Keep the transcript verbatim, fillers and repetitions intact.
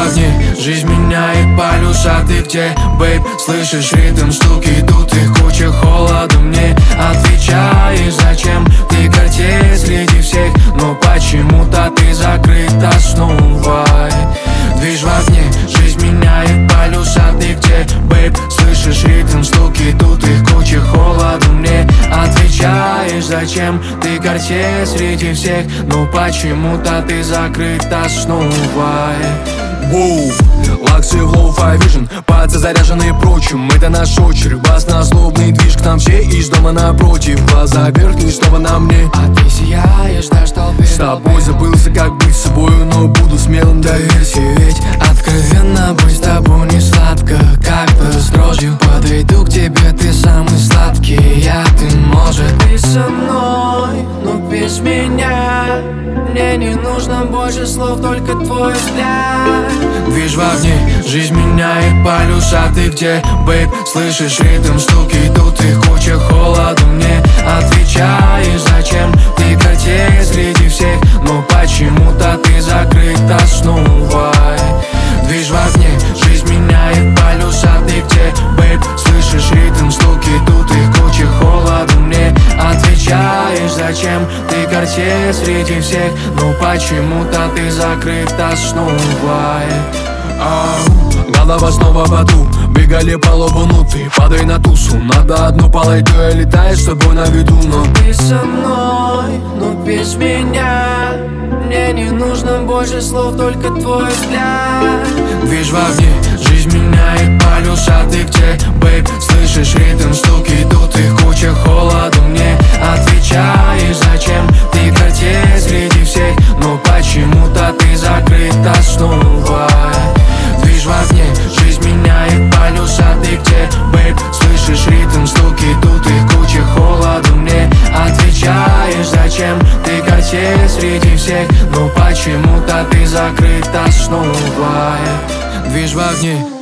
в огне, жизнь меняет полюса. Ты где, бейб? Слышишь ритм, стуки, тут их куча, холода мне отвечаешь. Зачем ты Картье среди всех, но почему-то ты закрыт основой. Движ в огне, жизнь меняет полюса. Ты где, бейб? Слышишь ритм, стуки, тут их куча, холода мне отвечаешь. Зачем ты Картье среди всех, но почему-то ты закрыт основой. Воу, лаксы в лоу-фай вижн, пальцы заряжены прочим. Это наш очередь, бас на злобный движ. К нам все из дома напротив, глаза вверх и снова на мне. А ты сияешь, даже толпе. С тобой забылся, как быть собою, но буду смелым, доверься. Ведь откровенно быть с тобой не сладко, как-то с дрожью подойду к тебе, ты самый сладкий. Я, ты, может, ты со мной, но без меня. Мне не нужно больше слов, только твой взгляд. Движ в огне, жизнь меняет полюса. Ты где, бейб? Слышишь ритм, стуки, тут их куча, холода мне отвечаешь. Зачем ты Картье среди всех, но почему-то ты закрыт основой. Движ в огне, жизнь меняет полюса. Ты где, бейб? Слышишь ритм, стуки, тут их куча, холода мне отвечаешь. Зачем ты Картье среди всех, но почему-то ты закрыт основой. Ау, голова снова в аду, бегали по лобу, ну ты падай на тусу. Надо одну полойду, я летаю с тобой на виду, но ты со мной, но без меня. Мне не нужно больше слов, только твой взгляд. Движ в огне, жизнь меняет полюса. Ты где, бейб? Слышишь ритм, стуки, тут их куча, холода мне отвечаешь. Зачем ты Картье среди всех, но почему-то ты закрыт основой. Движ в огне, жизнь меняет полюса. Ты где, бейб? Слышишь ритм, стуки, тут их куча, холода мне отвечаешь. Зачем ты Картье среди всех, но почему-то ты закрыт основой. Движ в огне,